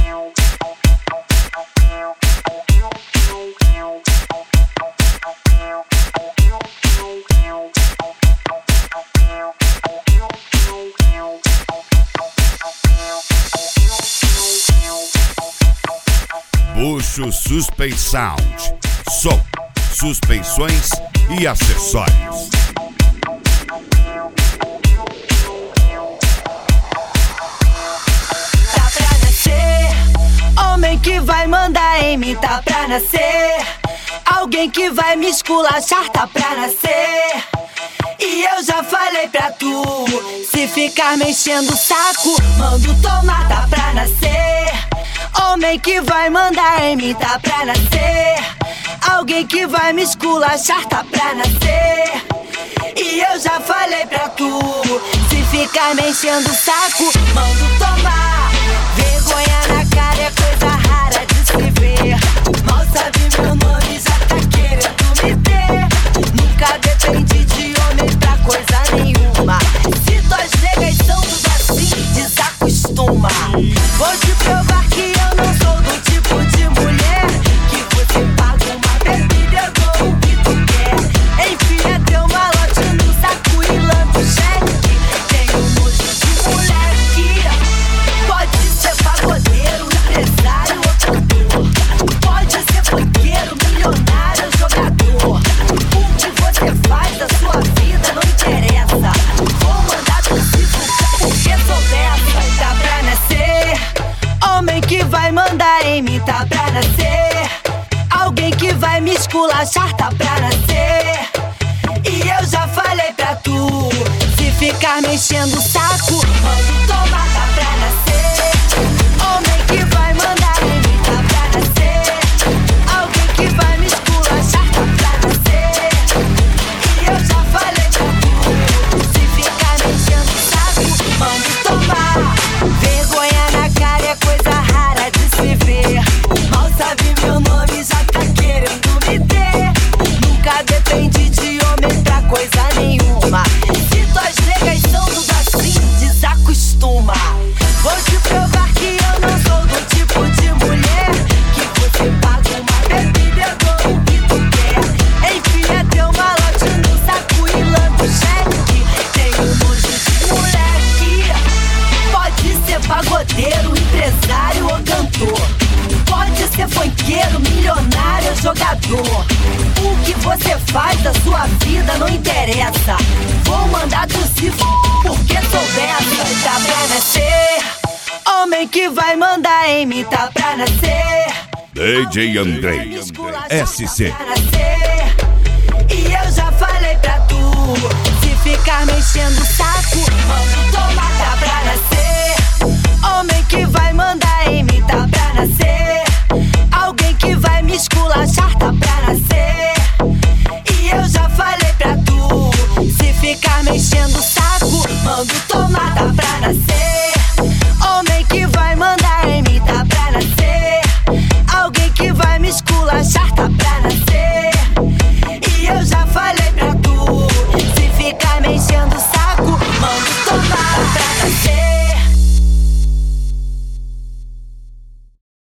Bucho Suspensão. Som, suspensões e acessórios. Tá pra nascer, homem que vai mandar em mim, tá pra nascer. Alguém que vai me esculachar, tá pra nascer. E eu já falei pra tu, se ficar me enchendo o saco, mando tomar, tá pra nascer. Homem que vai mandar em mim, tá pra nascer. Alguém que vai me esculachar, tá pra nascer. E eu já falei pra tu, se ficar me enchendo o saco, mando tomar. Vergonha na cara é coisa rara de se ver. Mal sabe meu nome, já tá querendo me ter. Nunca dependi de homem pra coisa nenhuma. Se tuas negas são tudo assim, desacostuma. Vou te provar que eu não sou do tipo de mulher que você paga uma bebida, eu dou o que tu quer. Enfia teu malote no saco e lança o cheque. Tenho nojo de moleque. Pode ser pagodeiro, empresário ou cantor. Pode ser funkeiro, milionário ou jogador. O que você faz da sua vida não interessa. Vou mandar tu se fugar porque sou dessa. Tá pra nascer, homem que vai mandar em mim, tá pra nascer. Alguém que vai me esculachar, tá pra nascer. E eu já falei pra tu, se ficar me enchendo o saco, mando tomar, tá pra nascer. Homem que vai mandar em mim, tá pra nascer. Alguém que vai me esculachar, tá pra nascer. E eu já falei pra tu, se ficar me enchendo o saco, mando tomar. Vergonha na cara é coisa rara de se ver. Mal sabe meu nome, já tá querendo me ter. Nunca dependi de homem pra coisa nenhuma. Se tuas negas são tudo assim, desacostuma. Vou te provar que eu não sou do tipo de mulher que você paga uma bebida, eu dou o que tu quer. Enfia teu malote no saco e lança o cheque. Tenho nojo de moleque. Pode ser pagodeiro, empresário ou cantor. Pode ser funkeiro, milionário ou jogador. O que você faz da sua vida não interessa. Vou mandar tu se f*** porque sou dessa. Tá pra nascer, homem que vai mandar em mim, tá pra nascer. DJ Andrei, SC. Tá pra nascer. E eu já falei pra tu, se ficar me enchendo o saco,